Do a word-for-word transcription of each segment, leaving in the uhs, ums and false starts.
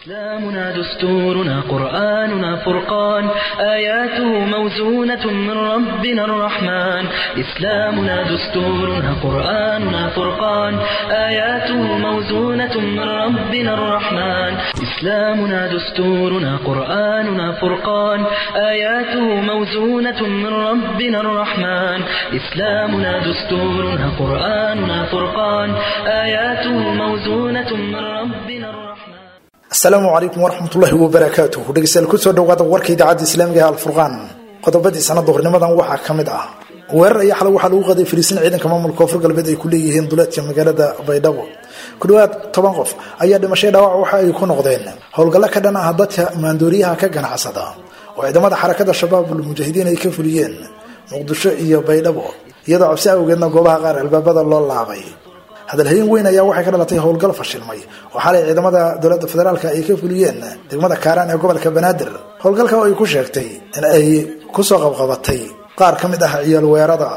إسلامنا دستورنا قرآننا فرقان آياته موزونة من ربنا الرحمن إسلامنا دستورنا قرآننا فرقان آياته موزونة من ربنا الرحمن إسلامنا دستورنا قرآننا فرقان آياته موزونة من ربنا الرحمن إسلامنا دستورنا قرآننا فرقان آياته موزونة من ربنا الرحمن. السلام عليكم ورحمة الله وبركاته. dhegeystayaal ku soo dhawaada warka idaacadda Islaamiga ah Al-Furqan. qodobadii sanad duhurnimadan waxa kamid ah weerar ay xalay waxa lagu qaday Fariisin ciidanka maamulka Koonfur Galbeed ay ku leeyihiin duleedka magaalada Baydhabo. ku dhawaad toban qof ayaa dhimashay dhaawac waxa ay ku noqdeen howlgalo ka dhan ah dadka maandooriyaha ka ganacsada oo ciidamada xarakada Shabaabul Mujaahidiin ay ka fuliyeen Muqdisho iyo Baydhabo iyadoo cabsi awgeedna goobaha qaar albaabada loo laabay. هذا الهين وين أياه واحد كذا لطيه هو القلف الشلمي وحالي عندما دولة الفدرال كيف فليين عندما كاران يقبل كبنادر هو القلف هو يكون شيكتي أنا أي كسر غبغبتي قار كم ده عيال ويرضى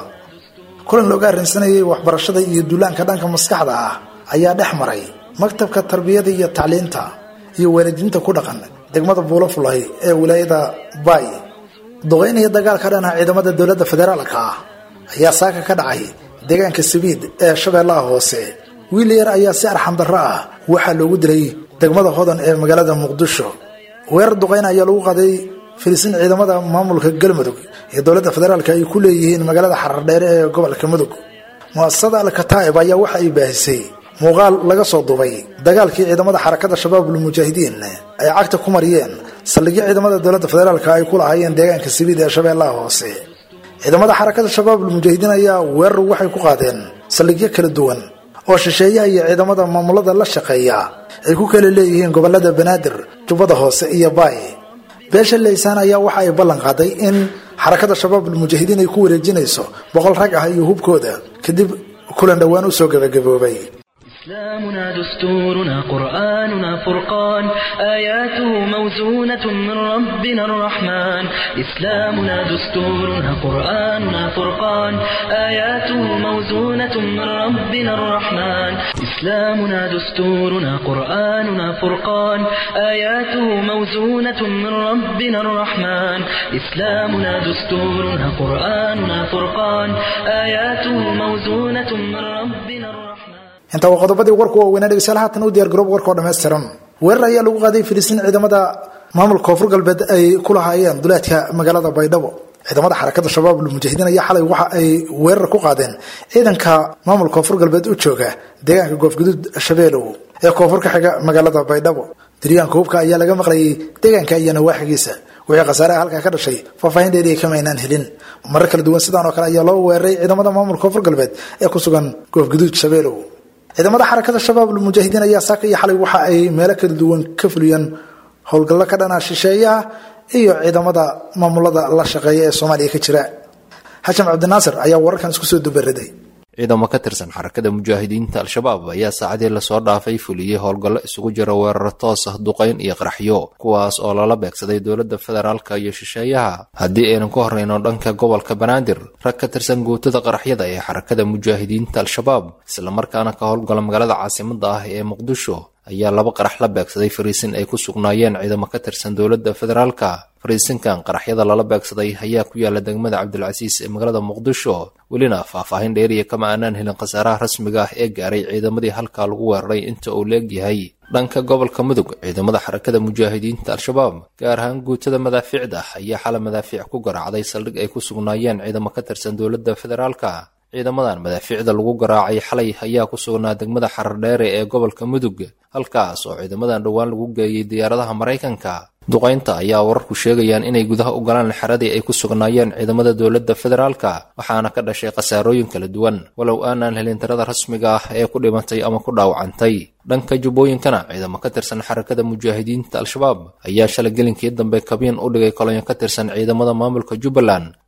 كل اللقاء الإنساني وحبر الشدة يدلان كذا كمسكحة عيال أحمري مكتب كالتربية دي تعليمتها يوالدينته كل قن عندما تبولف الله ولاية باي ضغين هي دجال كاران عندما دولة الفدرال كا هي ساكة كدعي deegaanka Sabiid ee Shabeellaha Hoose wiil yar ayaa si arxam darro ah waxa loogu diray degmada Hodan ee magaalada Muqdisho weerar duqeyn ayaa lagu qaday Fariisin ciidamada maamulka Galmudug ee dowladda federaalka ay ku leeyihiin magaalada Xarardheer ee gobolka Mudug mu'assasada Al-Kataa'ib ayaa waxa ay baahisay muuqaal laga soo duubay dagaalkii ciidamada xarakada Shabaabul Mujaahidiin ay cagta ku mariyeen saldhigga ciidamada dowladda federaalka ay ku lahaayeen deegaanka Sabiid ee Shabeellaha Hoose ciidamada xarakada Shabaabul Mujaahidiin ayaa weerar waxay ku qaadeen saldhigyo kala duwan oo shisheeyaha iyo ciidamada maamulada la shaqeeya ay ku kala leeyihiin gobolada Banaadir, Jubbada Hoose iyo Baay. beesha Leysaan ayaa waxa ay ballan qaaday in xarakada Shabaabul Mujaahidiin ay ku wareejinayso boqol rag ah iyo hubkooda kadib kulan dhawaan u soo gabagaboobay. إسلامنا دستورنا قرآننا فرقان آياته موزونة من ربنا الرحمن إسلامنا دستورنا قرآننا فرقان آياته موزونة من ربنا الرحمن إسلامنا دستورنا قرآننا فرقان آياته موزونة من ربنا الرحمن إسلامنا دستورنا قرآننا فرقان آياته موزونة من ربنا الرحمن. inta uu qodobadii warku oo weynaa dhigay haatan u diyaar garoob warka oo dhameystiran weerar ayaa lagu qaaday Fariisin ciidamada maamulka Koonfur Galbeed ay ku lahaayeen duleedka magaalada Baydhabo ciidamada xarakada Shabaabul Mujaahidiin ayaa xalay waxa ay weerar ku qaadeen ciidanka maamulka Koonfur Galbeed u jooga deegaanka Goofgaduud Shabeelow ee koonfur ka xiga magaalada Baydhabo diriyaanka hubka ayaa laga maqlayay deegaanka iyana waaxigiisa wixii khasaare halka ka dhashay faahfaahin dheeri kama aynaan helin marar kala duwan sidaan oo kale ayaa loo weeraray ciidamada maamulka Koonfur Galbeed ee ku sugan Goofgaduud Shabeelow ciidamada xarakada Shabaabul Mujaahidiin ayaa saaka iyo xalay waxa ay meelo kala duwan ka fuliyeen howlgallo ka dhanaa shisheeyaha iyo ciidamada maamulada la shaqeeya ee Soomaaliya ka jira. Hashim Cabdinaasir ayaa wararkan isku soo dubaraday. ciidamo ka tirsan xarakada mujaahidiinta al-shabaab ayaa saacadii la soo dhaafay fuliyay howlgallo isugu jira weerar toos ah duqeyn iyo qaraxyo kuwaas oo lala beegsaday dowladda federaalka iyo shisheeyaha haddii aynan ku horreyno dhanka gobolka Banaadir rag ka tirsan guutada qaraxyada ee xarakada mujaahidiinta al-shabaab isla markaana ka howlgala magaalada caasimadda ah ee Muqdisho ayaa laba qarax la beegsaday Fariisin ay ku sugnaayeen ciidamo ka tirsan dowladda federaalka. Fariisinkan qaraxyada lala beegsaday ayaa ku yaala degmada Cabdilcasiis ee magaalada Muqdisho welina faahfaahin dheeriya kama aanan helin khasaaraha rasmiga ah ee gaaray ciidamadii halkaa lagu weeraray inta uu leegyahay. dhanka gobolka Mudug ciidamada xarakada mujaahidiinta al-shabaab gaar ahaan guutada madaafiicda ayaa xal madaafiic ku garaacday saldhig ay ku sugnaayeen ciidamo ka tirsan dowladda federaalka. ciidamadan madaafiicda lagu garaacay xalay ayaa ku sugnaa degmada Xarardheer ee gobolka Mudug halkaas oo ciidamadan dhawaan lagu geeyay diyaaradaha Mareykanka. duqeynta ayaa wararku sheegayaan inay gudaha u galaan xaradii ay ku sugnaayeen ciidamada dowladda federaalka waxaana ka dhashay khasaarooyin kala duwan walow aanan helin tirada rasmiga ah ee ku dhimatay ama ku dhaawacantay. dhanka jubbooyinkana ciidamo ka tirsan xarakada mujaahidiinta al-shabaab ayaa shalay gelinkii dambe kabiin u dhigay kolonyo ka tirsan ciidamada maamulka Jubbaland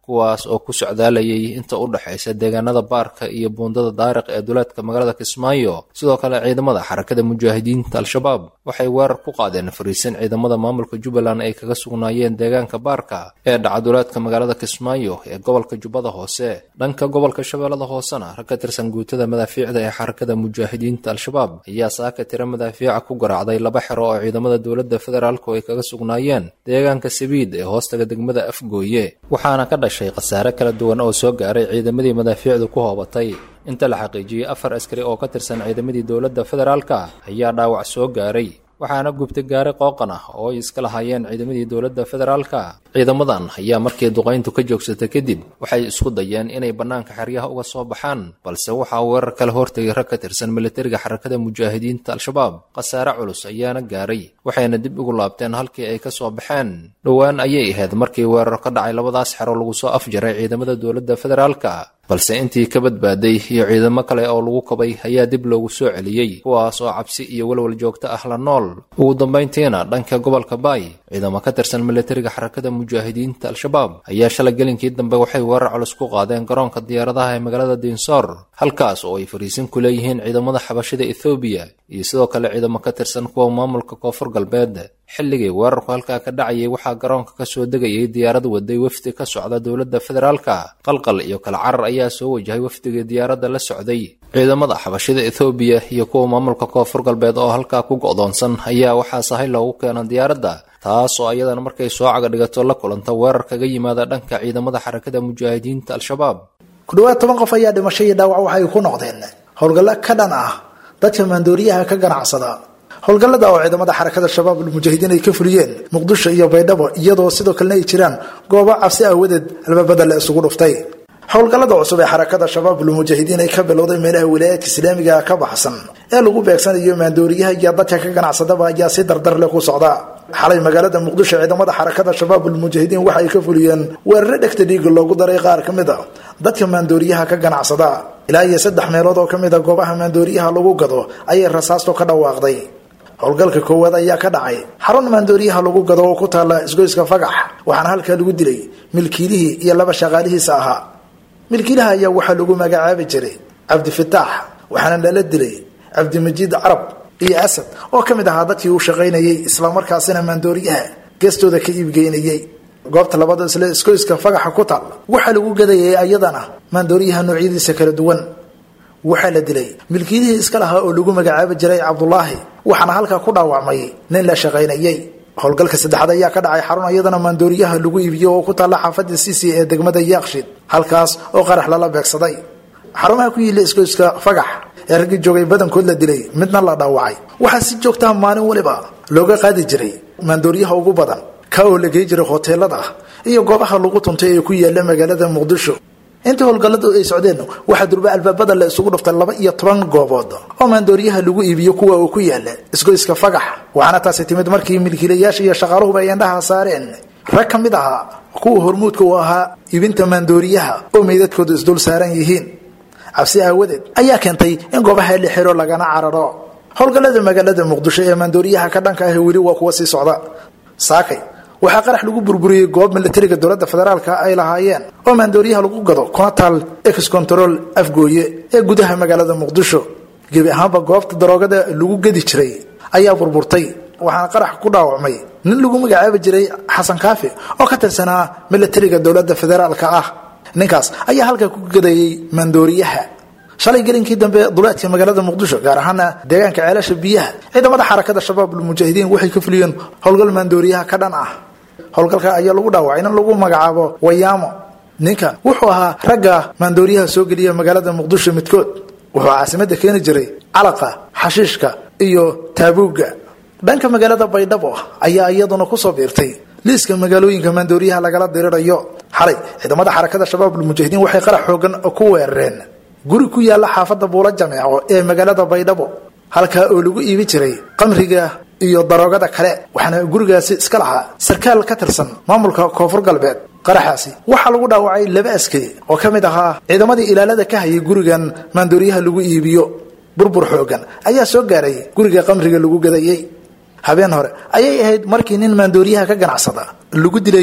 kuwaas oo ku socdaalayay inta u dhexaysa deegaanada baarka iyo buundada daariq ee duleedka magaalada kismaayo. sidoo kale ciidamada xarakada mujaahidiinta al-shabaab waxay weerar ku qaadeen fariisin ciidamada maamulka jubbaland ay kaga sugnaayeen deegaanka baarka ee dhaca duleedka magaalada kismaayo ee gobolka jubbada hoose. dhanka gobolka shabeellada hoosena rag ka tirsan guutada madaafiicda ee xarakada mujaahidiinta al-shabaab ayaa saaka tira madaafiica ku garaacday laba xero oo ciidamada dowladda federaalku ay kaga sugnaayeen deegaanka sabiid ee hoostaga degmada afgooye, waxaana ka dhashay khasaare kala duwan oo soo gaaray ciidamadii madaafiicdu ku hoobatay. inta la xaqiijiyey afar askari oo ka tirsan ciidamadii dowladda federaalka ayaa dhaawac soo gaaray, waxaana gubtay gaari qooqan ah oo ay iska lahaayeen ciidamadii dowladda federaalka. ciidamadan ayaa markii duqayntu ka joogsatay kadib waxay isku dayeen inay bannaanka xeryaha uga soo baxaan, balse waxaa weerar kala hortegay rag ka tirsan militariga xarakada mujaahidiinta al-shabaab. khasaare culus ayaana gaaray, waxayna dib ugu laabteen halkii ay ka soo baxeen. dhowaan ayay ahayd markii weerar ka dhacay labadaas xero lagu soo afjaray ciidamada dowladda federaalka, balse intii ka badbaaday iyo ciidamo kale oo lagu kabay ayaa dib loogu soo celiyey, kuwaas oo cabsi iyo walwal joogto ah la nool. ugu dambayntiina dhanka gobolka baay, ciidamo ka tirsan militariga xarakada mujaahidiinta al-shabaab ayaa shalay gelinkii dambe waxay weerar culus ku qaadeen garoonka diyaaradaha ee magaalada diinsoor, halkaas oo ay fariisin ku leeyihiin ciidamada xabashida ethoobiya iyo sidoo kale ciidamo ka tirsan kuwa maamulka koonfur galbeed. xilligii weerarku halkaa ka dhacayay waxaa garoonka ka soo degayay diyaarad waday wafdi ka socda dowladda federaalka. qalqal iyo kala carar ayaa soo wajahay wafdigii diyaaradda la socday. ciidamada xabashida ethoobiya iyo kuwa maamulka koonfur galbeed oo halkaa ku go'doonsan ayaa waxaa sahay loogu keena diyaaradda, taas oo ayadana markay soo caga dhigato la kulanta weerar kaga yimaada dhanka ciidamada xarakada mujaahidiinta al-shabaab. ku dhawaad toban qof ayaa dhimasho iyo dhaawac waxay ku noqdeen howlgallo ka dhan ah dadka maandooriyaha ka ganacsada. howlgallada oo ciidamada xarakada shabaab mujaahidiin ay ka fuliyeen muqdisho iyo baydhabo, iyadoo sidoo kalena ay jiraan goobo cabsi aawadeed albaabada la isugu dhuftay. howlgallada cusub ee xarakada shabaab mujaahidiin ay ka bilowday meelaha wilaayadka islaamiga ka baxsan ee lagu beegsanayo maandooriyaha iyo dadka ka ganacsadaba ayaa si dardar leh ku socda. xalay magaalada muqdisho ciidamada xarakada shabaab mujaahidiin waxa ay ka fuliyeen weeraro dhegta dhiig loogu daray qaar ka mid a dadka maandooriyaha ka ganacsada. ilaa iyo saddex meelood oo ka mid a goobaha maandooriyaha lagu gado ayay rasaasto ka dhawaaqday. howlgalka koowaad ayaa ka dhacay xarun maandooriyaha lagu gado oo ku taala isgoyska fagax, waxaana halkaa lagu dilay milkiilihii iyo laba shaqaalihiisa ahaa. milkiilaha ayaa waxaa lagu magacaabi jiray cabdifitaax, waxaana lala dilay cabdimajiid carab iyo asad oo ka mid ahaa dadkii uu shaqaynayay islamarkaasina maandooriyaha geestooda ka iibgeynayay. goobta labada isla isgoyska fagaxa ku taal waxaa lagu gadayay ayadana maandooriyaha noocyadiisa kala duwan. waxaa la dilay milkiilihii iska lahaa oo lagu magacaabi jiray cabdulaahi, waxaana halkaa ku dhaawacmay nin la shaqaynayay. howlgalka saddexaad ayaa ka dhacay xarun iyadana maandooriyaha lagu iibiyo oo ku taalla xaafadda sisi ee degmada yaaqshid, halkaas oo qarax lala beegsaday. xarumaha ku yiila isgoyska fagax ee raggii joogay badankood la dilay, midna la dhaawacay. waxaa si joogtaha maalin waliba looga qaadi jiray maandooriyaha ugu badan ka oo la gey jiray hoteelada iyo goobaha lagu tuntay ee ku yaala magaalada muqdisho. inta howlgalladu ay socdeen waxaa durba albaabada la isugu dhuftay laba iyo toban goobood oo maandooriyaha lagu iibiyo kuwa uu ku yaala isgoyska fagax, waxaana taasi timid markii milkiilayaasha iyo shaqaaluhuba ay indhaha saareen rag ka mid ahaa kuwa hormuudka u ahaa iibinta maandooriyaha oo meydadkoodu isdul saaran yihiin. cabsi aawadeed ayaa keentay in goobaha la xiro lagana cararo. howlgallada magaalada muqdisho ee maandooriyaha ka dhanka ah weli waa kuwa sii socda. saakay waxaa qarax lagu burburiyey goob militariga dowladda federaalka ay lahaayeen oo maandooriyaha lagu gado kuna taal ex control afgooye ee gudaha magaalada muqdisho. gebi ahaanba goobta daroogada lagu gedi jiray ayaa burburtay, waxaana qarax ku dhaawacmay nin lagu magacaabi jiray xasan kaafi oo ka tirsanaa militariga dowladda federaalka ah. ninkaas ayaa halkaa ku gadayay maandooriyaha. shalay gelinkii dambe duleedka magaalada muqdisho, gaar ahaana deegaanka ceelasha biyaha, ciidamada xarakada shabaab mujaahidiin waxay ka fuliyeen howlgal maandooriyaha ka dhan ah. howlgalka ayaa lagu dhaawacay in lagu magacaabo wayaamo. ninkan wuxuu ahaa ragga maandooriyaha soo geliya magaalada muqdisho midkood. wuxuu caasimada keeni jiray calaqa, xashiishka iyo taabuugga. dhanka magaalada baydhabo ayaa iyaduna kusoo biirtay liiska magaalooyinka maandooriyaha lagala dirirayo. xalay ciidamada xarakada shabaab mujaahidiin waxay qarax xoogan ku weerareen guri ku yaala xaafadda buula jameeco ee magaalada baydhabo, halkaa oo lagu iibi jiray qamriga iyo daroogada kale, waxaana gurigaasi iska lahaa sarkaal ka tirsan maamulka koonfur galbeed. qaraxaasi waxaa lagu dhaawacay laba askari oo ka mid ahaa ciidamadii ilaalada ka hayay gurigan maandooriyaha lagu iibiyo. burbur xoogan ayaa soo gaaray guriga qamriga lagu gadayay. habeen hore ayay ahayd markii nin maandooriyaha ka ganacsada lagu dilay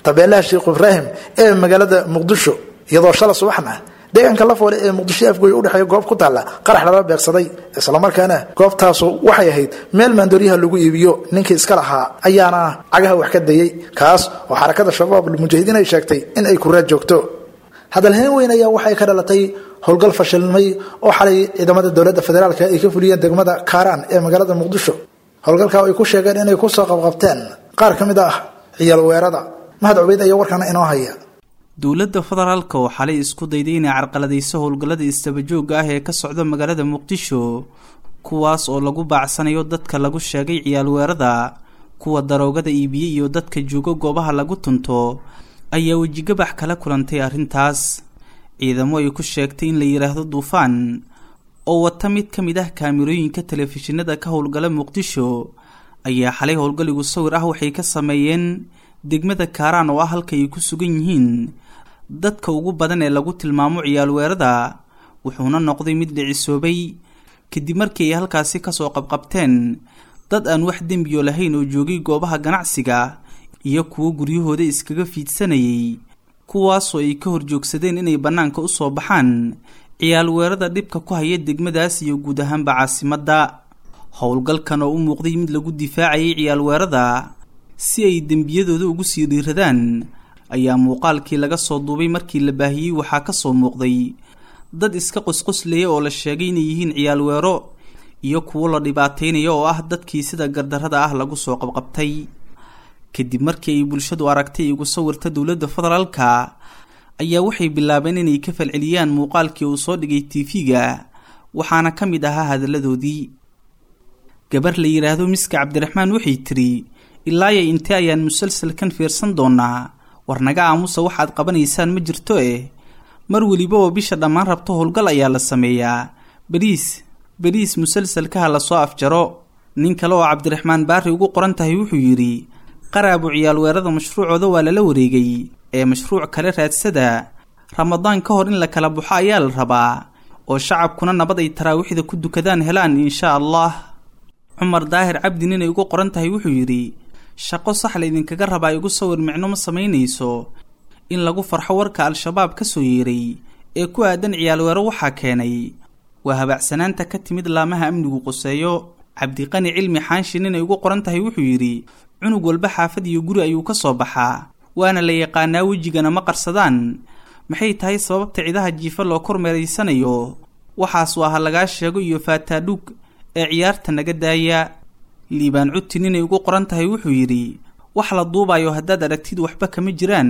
tabeelaha Sheekh Ibraahim ee magaalada Muqdisho iyadoo shala subaxna deegaanka la foole ee Muqdisho afgooy u dhaxay goob ku taala qarax lala beegsaday isla markaana goobtaas waxay ahayd meel maandooriyaha lagu iibiyo ninkii iska lahaa ayaana cagaha wax ka dayay kaas oo xarakada shabaab mujaahidiin ay sheegtay in ay ku raad joogto hadal heen weyn ayaa waxay ka dhalatay howlgal fashilmay oo xalay ciidamada dawladda federaalka ay ka fuliyeen degmada Kaaraan ee magaalada Muqdisho howlgalka ay ku sheegeen inay ku soo qabqabteen qaar kamid ah ciyaal weerada mahad ubeyd ayaa warkana inoo haya dawladda federaalka oo xalay isku dayday inay carqaladayso howlgallada istabajooga ah ee ka socda magaalada Muqdisho kuwaas oo lagu baacsanayo dadka lagu sheegay ciyaal weerada kuwa daroogada iibiye iyo dadka jooga goobaha lagu tunto ayaa wajigabax kala kulantay arrintaas ciidamo ay ku sheegtay in la yiraahdo duufaan oo wata mid ka mid ah kaamirooyinka telefishinada ka howlgala Muqdisho ayaa xalay howlgaligu sawir ah waxay ka sameeyeen degmada Kaaraan oo ah halka ay ku sugan yihiin dadka ugu badan ee lagu tilmaamo ciyaal weerada wuxuuna noqday mid dhicisoobay kadib markii ay halkaasi ka soo qabqabteen dad aan wax dembiyo lahayn oo joogay goobaha ganacsiga iyo kuwa guryahooda iskaga fiidsanayay kuwaas oo ay ka horjoogsadeen inay banaanka u soo baxaan ciyaal weerada dhibka ku haya degmadaas iyo guud ahaanba caasimadda howlgalkan oo u muuqday mid lagu difaacayay ciyaal weerada si ay dembiyadooda ugu sii dhiiradaan ayaa muuqaalkii laga soo duubay markii la baahiyey waxaa ka soo muuqday dad iska qosqoslaya oo la sheegay inay yihiin ciyaal weero iyo kuwo la dhibaateynayo oo ah dadkii sida gardarrada ah lagu soo qabqabtay kadib markii ay bulshadu aragtay igu sawirta dawladda federaalka ayaa waxay bilaabeen inay ka falceliyaan muuqaalkii uu soo dhigay T V-ga waxaana ka mid ahaa hadalladoodii gabar la yiraahdo Miska Cabdiraxmaan waxay tiri ilaa ay intee ayaan musalsalkan fiirsan doonaa warnaga aamusa waxaad qabanaysaan ma jirto eh mar waliba oo bisha dhammaan rabto howlgal ayaa la sameeyaa bariis bariis musalsalka la soo afjaro nin kale oo Cabdiraxmaan Baari ugu qoran tahay wuxuu yiri qaraabu ciyaal weerada mashruucooda waa la wareegay ee mashruuc kale raadsada Ramadaan ka hor in la kala buuxa ayaa la rabaa oo shacabkuna nabad ay taraawiixda ku dukadaan helaan insha Allah Umar Daahir Cabdi nin ay ugu qoran tahay wuxuu yiri shaqo sax la idinkaga rabaa igu sawir micno ma sameynayso in lagu farxo warka al-shabaab ka soo yeeray ee ku aadan ciyaal weero waxa keenay waa habacsanaanta ka timid laamaha amnigu qoseeyo Cabdi Qani Cilmi Xaanshin nin ay ugu qoran tahay wuxuu yiri cunug walba xaafad iyo guri ayuu ka soo baxaa waana la yaqaanaa wajigana ma qarsadaan maxay tahay sababta ciidaha jiifa loo kormeereysanayo waxaas waa laga sheego iyo faataadhug ee ciyaarta naga daaya liibaan cudtin inay ugu qoran tahay wuxuu yiri wax la duubayo haddaad aragtid waxba kama jiraan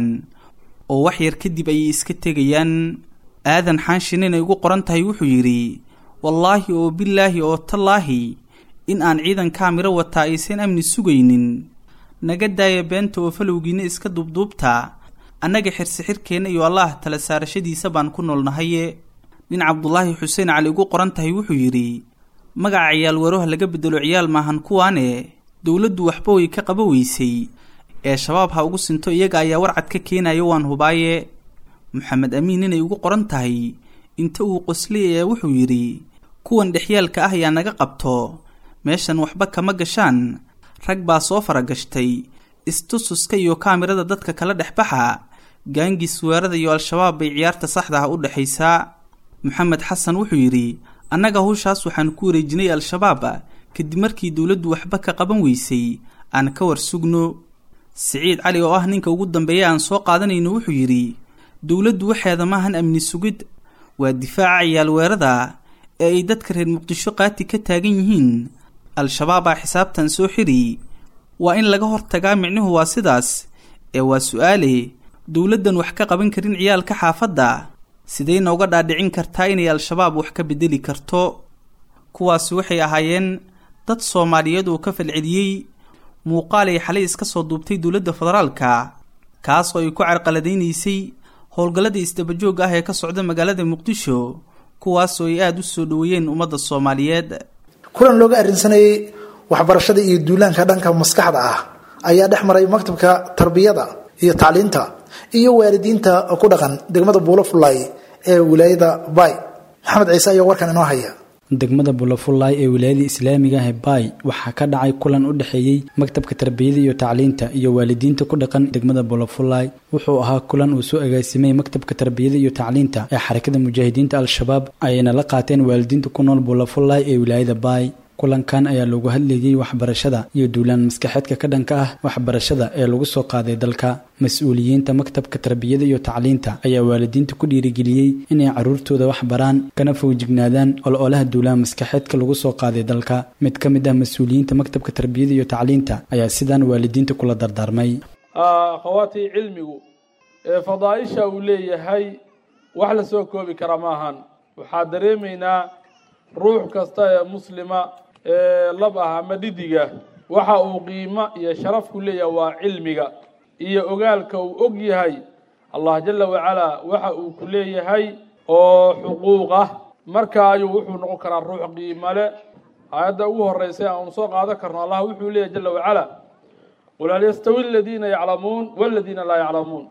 oo wax yar kadib ay iska tegayaan aadan xaanshin inay ugu qoran tahay wuxuu yiri wallaahi oo billaahi oo tallaahi in aan ciidan kaamiro wataa aysan amni sugaynin naga daaya beenta oo falowgiina iska dubduubta annaga xirsixirkeena iyo Allah tala saarashadiisa baan ku noolnahay nin Cabdullaahi Xuseen Cali ugu qoran tahay wuxuu yiri magaca ciyaal weeraha laga bedelo ciyaal maahan kuwaane dawladdu waxba way ka qabaweysay ee shabaab ha ugu sinto iyaga ayaa warcad ka keenayo waan hubaaye Maxamed Amiin inay ugu qoran tahay inta uu qoslay ee wuxuu yiri kuwan dhexyaalka ah ayaa naga qabto meeshan waxba kama gashaan rag baa soo faragashtay istususka iyo kaamirada dadka kala dhexbaxa gaangis weerada iyo al-shabaab bay ciyaarta saxda ah u dhaxaysaa Maxamed Xasan wuxuu yiri annaga hawshaas waxaan ku wareejinay al-shabaab kadib markii dawladdu waxba ka qaban weysay aan ka warsugno Saciid Cali oo ah ninka ugu dambeeya aan soo qaadanayno wuxuu yiri dawladdu waxeeda maahan amni sugid waa difaaca ciyaal weerada ee ay dadka reer Muqdisho qaati ka taagan yihiin al-shabaab xisaabtan soo xiri waa in laga hortagaa micnuhu waa sidaas ee waa su'aale dawladdan wax ka qaban karin ciyaalka xaafadda sidee nooga dhaadhicin kartaa inay al-shabaab wax ka bedeli karto kuwaas waxay ahaayeen dad Soomaaliyeed oo ka falceliyay muuqaal ay xalay iska soo duubtay dawladda federaalka kaas oo ay ku carqaladeynaysay howlgallada isdabajooga ah ee ka socda magaalada Muqdisho kuwaas oo ay aad u soo dhaweeyeen ummadda Soomaaliyeed kulan looga arrinsanayay waxbarashada iyo duulaanka dhanka maskaxda ah ayaa dhex maray maktabka tarbiyada iyo tacliinta iyo waalidiinta ku dhaqan degmada Buulafulay ee wilaayada Bay Maxamed Ciise ayaa warkan inoo haya degmada Bulafulay ee wilaayada Islaamiga ah Bay waxa ka dhacay kulan u dhaxeeyay maktabka tarbiyada iyo tacliinta iyo waalidiinta ku dhaqan degmada Bulafulay wuxuu ahaa kulan uu soo agaasimay maktabka tarbiyada iyo tacliinta ee xarakada mujaahidiinta al-shabaab ayna la qaateen waalidiinta ku nool Bulafulay ee wilaayada Bay kulankan ayaa lagu hadlayay waxbarashada iyo duulaan maskaxeedka ka dhanka ah waxbarashada ee lagu soo qaaday dalka mas'uuliyiinta maktabka tarbiyada iyo tacliinta ayaa waalidiinta ku dhiirigeliyay inay caruurtooda wax baraan kana foojignaadaan ololaha duulaan maskaxeedka lagu soo qaaday dalka mid ka mid ah mas'uuliyiinta maktabka tarbiyada iyo tacliinta ayaa sidaan waalidiinta kula dardaarmay akhawati cilmigu ee fadaaisha uu leeyahay wax la soo koobi kara maahan waxa dareemaynaa ruux kasta ee muslima ee lab ah ama dhidiga waxa uu qiimo iyo sharaf ku leeyahay waa cilmiga iyo ogaalka uu og yahay Allah jalla wa ala waxa uu ku leeyahay oo xuquuq ah marka ayuu wuxuu noqon karaa ruux qiimo leh ayada ugu horeysay aan soo qaadan karno Allah wuxuu leeyahay jalla wa ala wala yastawi alladina ya'lamun walladina la ya'lamun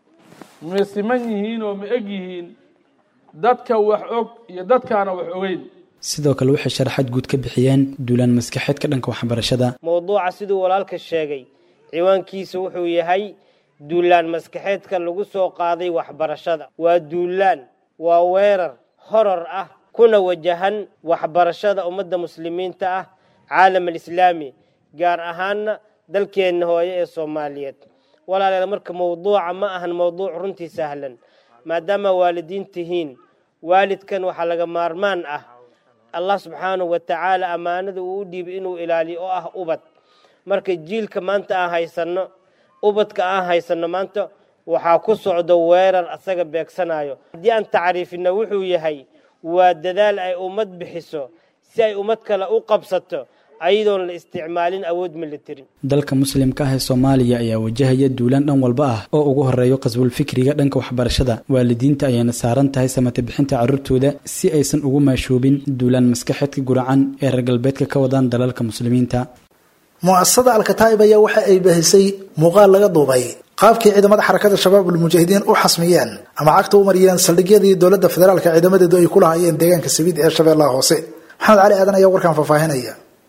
mismanyihiin oo ma egyihiin dadka wax og iyo dadkaana wax ogeyn sidoo kale waxay sharaxad guud ka bixiyeen duulaan maskaxeedka dhanka waxbarashada mowduuca sidoo walaalka sheegay ciwaankiisa wuxuu yahay duulaan maskaxeedka lagu soo qaaday waxbarashada waa duulaan waa weerar horor ah kuna wajahan waxbarashada ummadda muslimiinta ah caalam islaami gaar ahaan dalkeena hooyo ee Soomaaliyeed walaalayaal marka mowduuca ma ahan mowduuc runtii sahlan maadaama waalidiin tihiin waalidkan waxa laga maarmaan ah Allah subhanahu wa ta'ala amaanada uu dhiib inuu ilaaliyo oo ah ubad marka jiilka maanta aan haysano ubadka aan haysano maanta waxa ku socdo weerar asaga beegsanayo hadii aan taariifina wuxuu yahay waa dadaal ay ummad bixiso si ay ummad kale u qabsato ayadoon la isticmaalin awood military dalka muslimka ah ee Soomaaliya ayaa wajahaya duulaan dhan walba ah oo ugu horeeyo qasbul fikriga dhanka waxbarashada waalidiinta ayaana saaran tahay samata bixinta carruurtooda si aysan ugu maashoobin duulaan maskaxeedka guracan ee reer galbeedka ka wadaan dalalka muslimiinta mu'assasada al-Kataib ayaa waxa ay baahisay muuqaal laga duubay qaabkii ciidamada xarakada shabaabul mujaahidiin u xasmiyeen ama cagta u mariyeen saldhigyadii dawladda federaalka ciidamadeedu ay ku lahaayeen deegaanka Sabiid ee Shabeellaha Hoose maxamed cali aadan ayaa warkan faahfaahinaya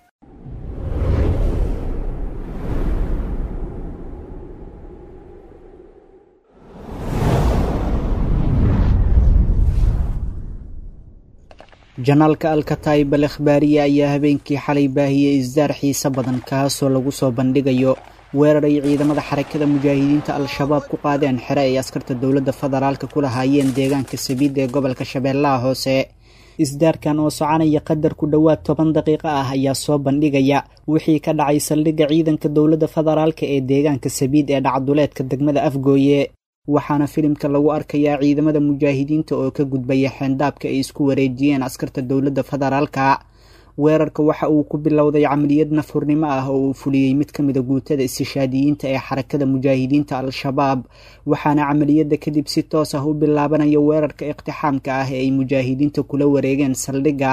janaalka al-Kataib al-Ikhbaariya ayaa habeenkii xalay baahiyay isdaar xiiso badan kaasoo lagu soo bandhigayo weerar ay ciidamada xarakada mujaahidiinta al-shabaab ku qaadeen xere ay askarta dowladda federaalka ku lahaayeen deegaanka Sabiid ee gobolka Shabeellaha Hoose isdaarkan oo soconaya qadar ku dhawaad toban daqiiqo ah ayaa soo bandhigaya wixii ka dhacay saldhigga ciidanka dowladda federaalka ee deegaanka Sabiid ee dhacduleedka degmada Afgooye waxaana filimka lagu arkayaa ciidamada mujaahidiinta oo ka gudbaya xeendhaabka ay isku wareejiyeen askarta dowladda federaalka weerarka waxa uu ku bilowday camaliyad nafurnimo ah oo uu fuliyay mid ka mid ah guutada istishaadiyiinta ee xarakada mujaahidiinta al-shabaab waxaana camaliyada kadib si toos ah u bilaabanaya weerarka iqtixaamka ah ee ay mujaahidiinta kula wareegeen saldhigga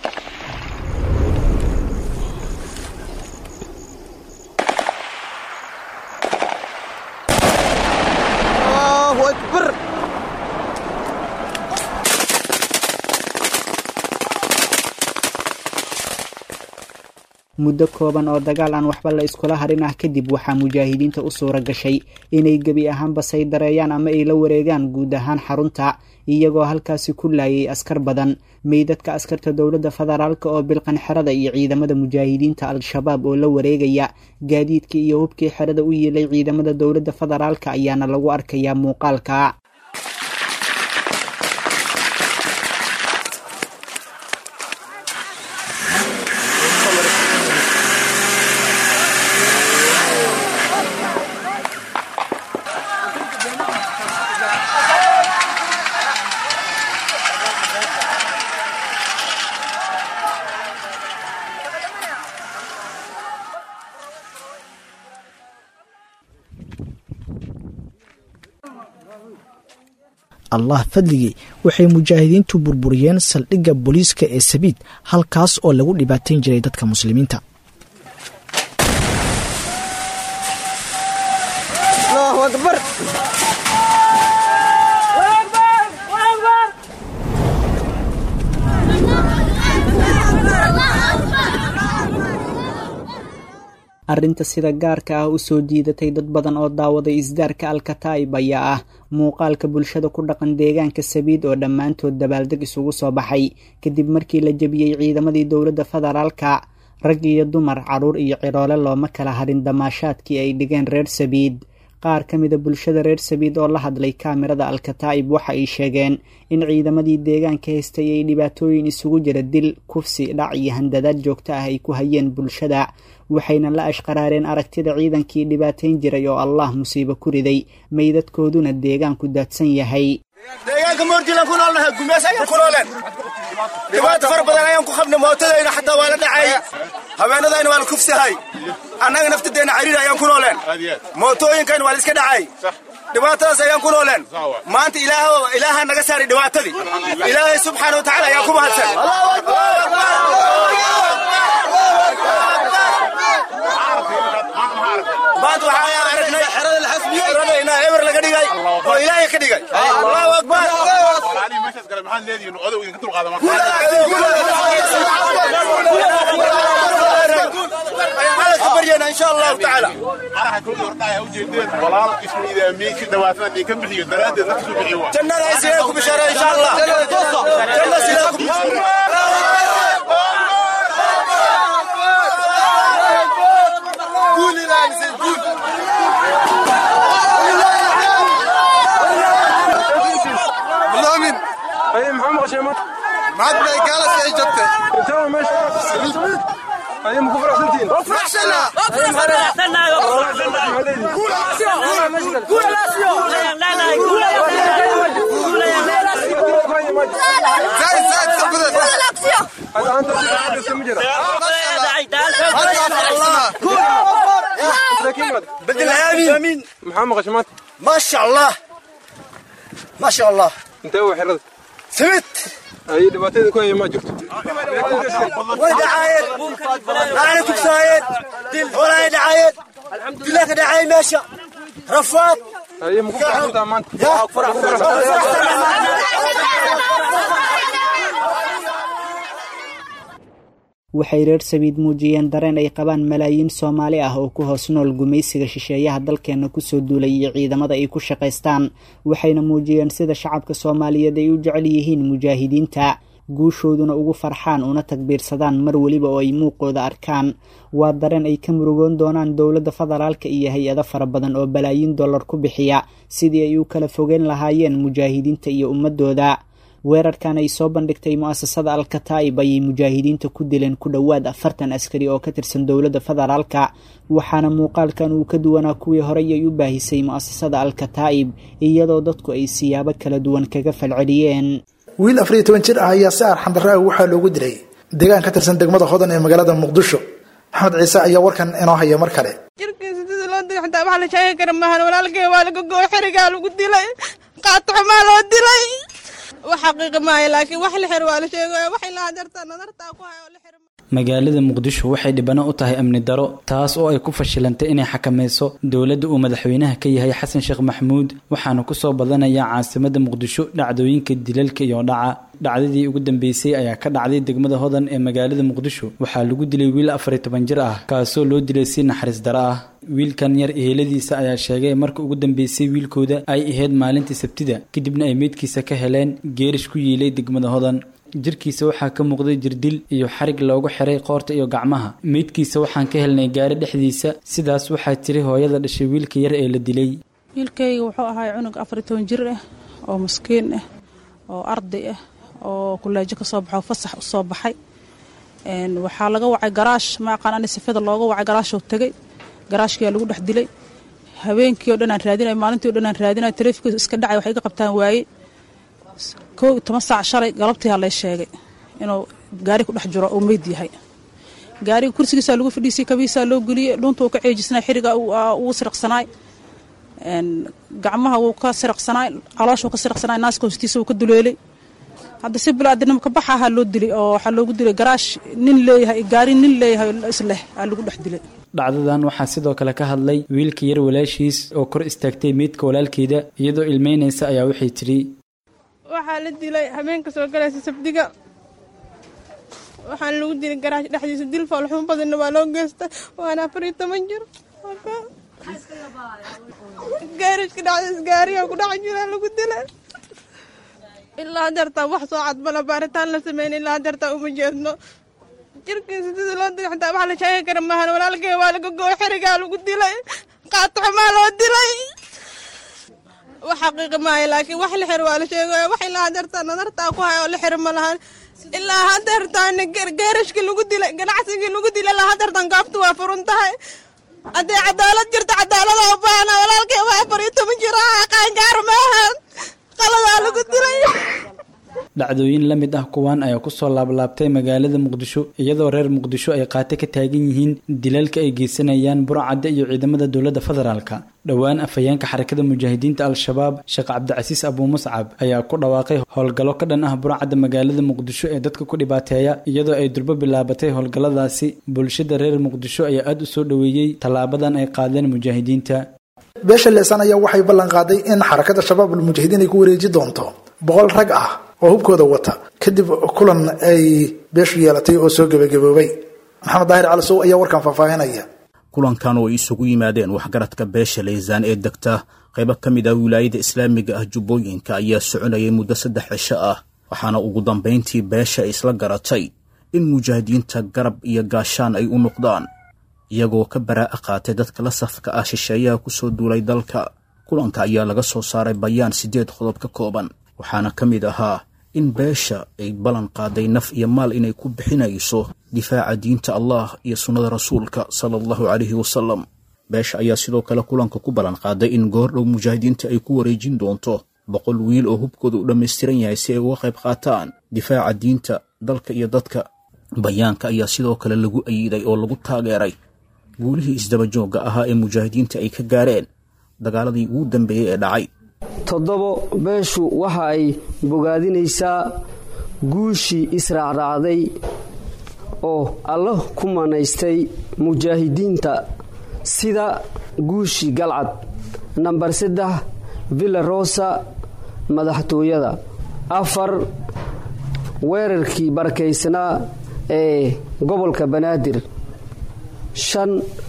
muddo kooban oo dagaal aan waxba la iskula harin ah kadib waxaa mujaahidiinta u suura gashay inay gebi ahaanba saydareeyaan ama ay la wareegaan guud ahaan xarunta iyagoo halkaasi ku laayay askar badan meydadka askarta dowladda federaalka oo bilqan xerada iyo ciidamada mujaahidiinta al-shabaab oo la wareegaya gaadiidkii iyo hubkii xerada u yeelay ciidamada dowladda federaalka ayaana lagu arkayaa muuqaalka allah fadligii waxay mujaahidiintu burburiyeen saldhigga booliiska ee Sabiid halkaas oo lagu dhibaateyn jiray dadka muslimiinta Allahu akbar arrinta sida gaarka ah u soo jiidatay dad badan oo daawaday isdaarka alkataa'ib ayaa ah muuqaalka bulshada ku dhaqan deegaanka sabiid oo dhammaantood dabaaldeg isugu soo baxay kadib markii la jebiyey ciidamadii dowladda federaalka. rag iyo dumar, carruur iyo ciroole looma kala harin damaashaadkii ay dhigeen reer sabiid. qaar ka mida bulshada reer sabiid oo la hadlay kaamirada alkataa'ib waxa ay sheegeen in ciidamadii deegaanka haystay ay dhibaatooyin isugu jira dil, kufsi, dhac iyo handadaad joogto ah ay ku hayeen bulshada, waxayna la ashqaraareen aragtida ciidankii dhibaatayn jiray oo allah musiibo ku riday, meydadkooduna deegaanku daadsan yahay. deegaanka moordilan ku noolnahay gumeys ayaan ku nooleen dhibaato fara badan ayaan ku qabnay mootadayna xataa waa la dhacay habeenadayna waa la kufsahay annaga naftadeenna cariir ayaan ku nooleen mootooyinkayna waa la iska dhacay dhibaatadaas ayaan ku nooleen maanta ilaaha naga saaray dhibaatadii ilaahay subxaana wa tacaala ayaan ku mahadsan maanta waxaan aragnay xerada la xasbiyey xeradayna eber laga dhigay oo ilaahay ka dhigay allahu akbar walaali meeshaas galay maxaan leedihiin odow idinka dulqaada ma ayaan ka baryana insha Allah taala araha ku ordaya u jeedeen walaal isku idaamiyay si dhawaatan ay ka bixiyo daraadeed la soo bixiyo jannada ay sii ku bishaara insha Allah jannada sii ku قول لا نسيت قول والله مين اي محمد شيمات ما عاد بقى قال سي جبته انت ماشي اي مكفر سنتين فرحنا فرحنا قول قول لا سيو لا لا قول قول زايد زايد تبدا لا سيو هذا انت تسمجره بدل الامين محمد غشمات ما شاء الله ما شاء الله انت هو حرد سمت اي دباتيد كوي ما جبت ودعايد انا كنت سايد ولا دعايد الحمد لله دعايد ماشي رفاض اي مكفر انت امان waxay reer sabiid muujiyeen dareen ay qabaan malaayiin Soomaali ah oo ku hoos nool gumaysiga shisheeyaha dalkeena ku soo duulay iyo ciidamada ay ku shaqeystaan, waxayna muujiyeen sida shacabka Soomaaliyeed ay u jecel yihiin mujaahidiinta, guushooduna ugu farxaan una takbiirsadaan mar waliba oo ay muuqooda arkaan. waa dareen ay ka murugoon doonaan dowladda federaalka iyo hay-ado fara badan oo balaayiin dollar ku bixiya sidii ay u kala fogeen lahaayeen mujaahidiinta iyo ummadooda. weerarkan ay soo bandhigtay mu'asasada alkataa'ib ayay mujaahidiinta ku dileen ku dhowaad afartan askari oo ka tirsan dowladda federaalka, waxaana muuqaalkan uu ka duwanaa kuwii horey ay u baahisay mu'asasada alkataa'ib iyadoo dadku ay siyaabo kala duwan kaga falceliyeen. wiil afar iyo toban jir ah ayaa si arxan darro ah waxaa loogu dilay deegaan ka tirsan degmada hodan ee magaalada muqdisho. maxamed ciise ayaa warkan inoo haya mar kale. jirkiisa sida loo dilay xataa waxa la sheegi kara maahan, walaalkay waa laga gooy xirigaa lagu dilay, qaatax maa loo dilay وحقيقة ما لكن wax la xir waa la sheegay wax la hadarta nadarta ku hayo la xir. magaalada muqdisho waxay dhibano u tahay amni daro taas oo ay ku fashilantay inay xakameyso dowladda uu madaxweynaha ka yahay xasan sheekh maxamuud, waxaana ku soo badanaya caasimada muqdisho dhacdooyinka dilalka iyo dhaca. dhacdadii ugu dambeysay ayaa ka dhacday degmada hodan ee magaalada muqdisho, waxaa lagu dilay wiil afar iyo toban jir ah kaasoo loo dilay si naxariis daro ah. wiilkan yar eheladiisa ayaa sheegay marka ugu dambeysay wiilkooda ay ahayd maalintii sabtida, kadibna ay meydkiisa ka heleen geerish ku yiilay degmada hodan. jirkiisa waxaa ka muuqday jirdil iyo xarig loogu xiray qoorta iyo gacmaha. meydkiisa waxaan ka helnay gaari dhexdiisa, sidaas waxaa tiri hooyada dhashay wiilka yar ee la dilay. wiilkayga wuxuu ahaa cunug afar iyo toban jir ah oo maskiin ah oo arday ah oo kulaajo ka soo baxay fasax u soo baxay. een waxaa laga wacay garaash ma aqaan ani sifada looga wacay garaash oo tagay, garaashkii lagu dhex dilay. habeenkii oo dhan aan raadinay, maalintii oo dhan aan raadinay, taleefanka iska dhacay waxay ka qabtaan waaye. kow toban saac shalay galabtii la sheegay inuu gaari ku dhex jiro oo meyd yahay. gaariga kursigiisa lagu fadhiisay, kabiisa loo guliyay, dhunta uu ka ceejisnaa, xiriga uu sirqsanaay, een gacmaha uu ka sirqsanaay, caloosha uu ka sirqsanaay, naaska hoostiisa uu ka duleelay. hadda si bilaadnimo ka baxaha loo dilay oo waxa loogu dilay garaash nin leeyahay, gaari nin leeyahay isleh aa lagu dhex dilay. dhacdadan waxaa sidoo kale ka hadlay wiilka yar walaashiis oo kor istaagtay meydka walaalkeeda iyadoo ilmeynaysa ayaa waxay tiri waxaa la dilay habeenka soo galaysa sabdiga waxaan lagu dilay garaash dhexdiisa dil foolxumo badanna waa loo geystay waana afar iyo toban jir gaarishka dhexdiisa gaariga ku dhex jira lagu dilay ilaa dartaa wax soo cadbala baaritaan la sameyn ilaa dartaa uma jeedno jirkiisa sida loo dilay xataa wax la sheegi kara maahan walaalkay waa laga gooy xerigaa lagu dilay qaataxumaa loo dilay wax xaqiiqi maayo laakiin wax la xir waa la sheegaya wax ilaa dartaa nadartaa ku hayo oo la xir ma lahan ilaa hadartaana geerashka lagu dilay ganacsigii lagu dilay ilaa hadartan gaabtu waa furun tahay haddii cadaalad jirto cadaalada u baahna walaalkay waa afar iyo toban jir ah qaangaar maaha qaladaa lagu dilay dhacdooyin la mid ah kuwaan ayaa kusoo laablaabtay magaalada muqdisho iyadoo reer muqdisho ay qaate ka taagan yihiin dilalka ay geysanayaan burcadda iyo ciidamada dowladda federaalka dhowaan afhayeenka xarakada mujaahidiinta al-shabaab sheekh cabdicasiis abuu muscab ayaa ku dhawaaqay howlgallo ka dhan ah burcadda magaalada muqdisho ee dadka ku dhibaateeya iyadoo ay durbo bilaabatay howlgalladaasi bulshada reer muqdisho ayaa aada u soo dhoweeyey tallaabadan ay qaadeen mujaahidiinta beesha leesan ayaa waxay ballan qaaday in xarakada shabaabul mujaahidiin ay ku wareeji doonto boqol rag ah oo hubkooda wata kadib kulan ay beeshu yeelatay oo soo gabagaboobay maxamed daahir calisow ayaa warkan faahfaahinaya kulankan oo isugu yimaadeen waxgaradka beesha leysaan ee degta qaybo ka mid ah wilaayada islaamiga ah jubbooyinka ayaa soconayay muddo saddex cisho ah waxaana ugu dambayntii beesha isla garatay in mujaahidiinta garab iyo gaashaan ay u noqdaan iyagoo ka baraa'a qaatay dadka la safka ah shisheeyaha ku soo duulay dalka kulanka ayaa laga soo saaray bayaan siddeed qodob ka kooban waxaana ka mid ahaa in beesha ay ballan qaaday naf iyo maal inay ku bixinayso difaaca diinta allah iyo sunnada rasuulka sala allahu calayhi wasalam beesha ayaa sidoo kale kulanka ku ballan qaaday in goordhow mujaahidiinta ay ku wareejin doonto boqol wiil oo hubkooda u dhammaystiran yahay si ay uga qayb qaataan difaaca diinta dalka iyo dadka bayaanka ayaa sidoo kale lagu ayiday oo lagu taageeray guulihii isdabajoogga ahaa ee mujaahidiinta ay ka gaareen dagaaladii ugu dambeeyey ee dhacay toddobo beeshu waxa ay bogaadinaysaa guushii israacraacday oo alla ku manaystay mujaahidiinta sida guushii galcad nambar saddex villa rosa madaxtooyada afar weerarkii barakaysanaa ee gobolka banaadir shan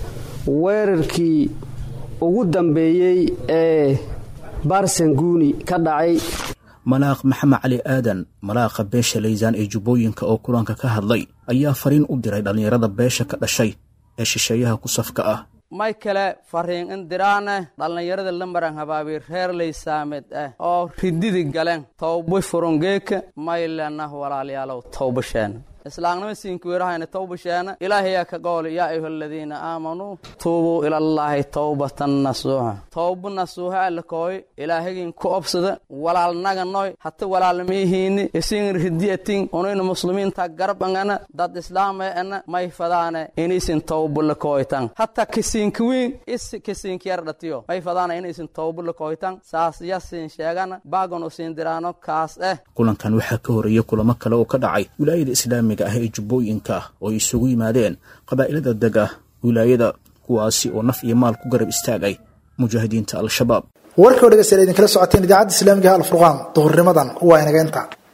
weerarkii ugu dambeeyey ee baarsanguuni ka dhacay malaaq maxamed cali aadan malaaqa beesha leysaan ee jubbooyinka oo kulanka ka hadlay ayaa fariin u diray dhallinyarada beesha ka dhashay ee shisheeyaha ku safka ah may kale fariin indiraane dhallinyarada lambaran habaabi reer leysaamed ah oo rididi galeen towba furongeeka maylanah walaalayaalow towbasheen islaamnimo siinkuweerahayna towbasheena ilaahayaa ka qool yaa ayuha aladiina aamanuu tuubuu ilallaahi towbatan nasuuxa towba nasuuxa allakooy ilaahagiin ku obsada walaalnaga noy hata walaalmiihiini isiin ridiyatin unayna muslimiinta garabangana dad islaame ana may fadaane inisin towba lakooytan hata kisiinkawiin isi kisiinkiyar dhatiyo may fadaane inisin towba lakooytan saas yasiin sheegana baagon usiin diraano kaas eh kulankan waxaa ka horeeyay kulamo kale oo ka dhacay wilaayada islaamiga ah ee jubbooyinka oo isugu yimaadeen qabaa'ilada dega wilaayada kuwaasi oo naf iyo maal ku garab istaagay mujaahidiinta al-shabaab warkii oo dhegeystayaal idinkala socoteen idaacadda islaamiga ah al-furqaan duhurnimadan waa inaga inta